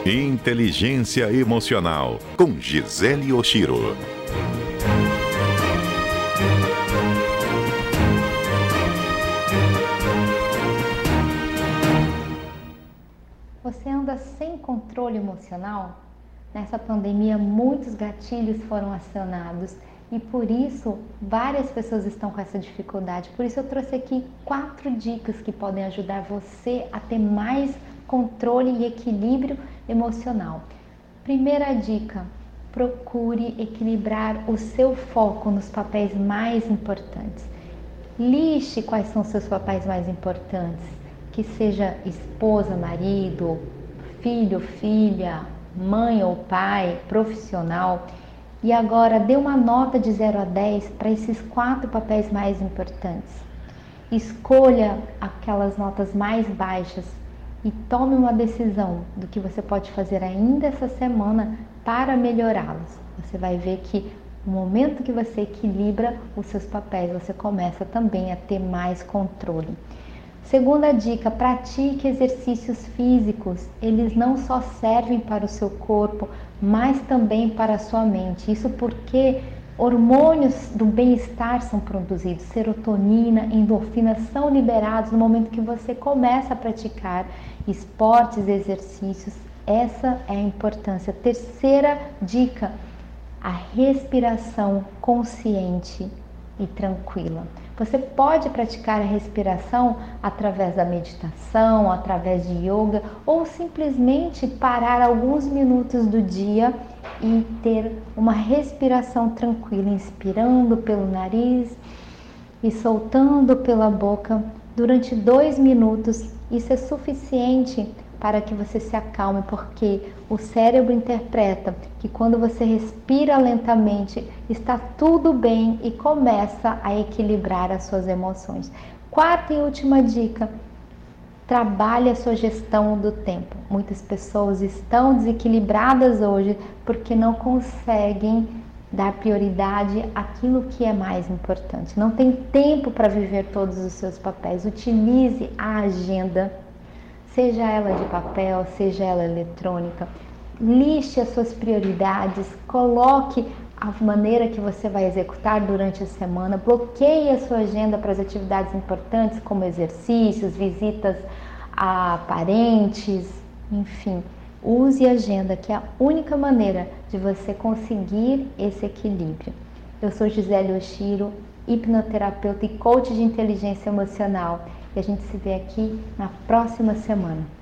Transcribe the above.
Inteligência Emocional, com Gisele Oshiro. Você anda sem controle emocional? Nessa pandemia, muitos gatilhos foram acionados e por isso várias pessoas estão com essa dificuldade. Por isso eu trouxe aqui 4 dicas que podem ajudar você a ter mais controle e equilíbrio emocional. Primeira dica: procure equilibrar o seu foco nos papéis mais importantes. Liste quais são os seus papéis mais importantes, que seja esposa, marido, filho, filha, mãe ou pai, profissional. E agora dê uma nota de 0 a 10 para esses 4 papéis mais importantes. Escolha aquelas notas mais baixas e tome uma decisão do que você pode fazer ainda essa semana para melhorá-los. Você vai ver que no momento que você equilibra os seus papéis, você começa também a ter mais controle. Segunda dica: pratique exercícios físicos. Eles não só servem para o seu corpo, mas também para a sua mente. Isso porque hormônios do bem-estar são produzidos, serotonina, endorfina são liberados no momento que você começa a praticar esportes, exercícios. Essa é a importância. Terceira dica: a respiração consciente e tranquila. Você pode praticar a respiração através da meditação, através de yoga, ou simplesmente parar alguns minutos do dia e ter uma respiração tranquila, inspirando pelo nariz e soltando pela boca durante 2 minutos. Isso é suficiente para que você se acalme, porque o cérebro interpreta que quando você respira lentamente, está tudo bem e começa a equilibrar as suas emoções. Quarta e última dica: trabalhe a sua gestão do tempo. Muitas pessoas estão desequilibradas hoje porque não conseguem dar prioridade àquilo que é mais importante. Não tem tempo para viver todos os seus papéis. Utilize a agenda, seja ela de papel, seja ela eletrônica. Liste as suas prioridades, coloque a maneira que você vai executar durante a semana, bloqueie a sua agenda para as atividades importantes, como exercícios, visitas a parentes, enfim. Use a agenda, que é a única maneira de você conseguir esse equilíbrio. Eu sou Gisele Oshiro, hipnoterapeuta e coach de inteligência emocional. E a gente se vê aqui na próxima semana.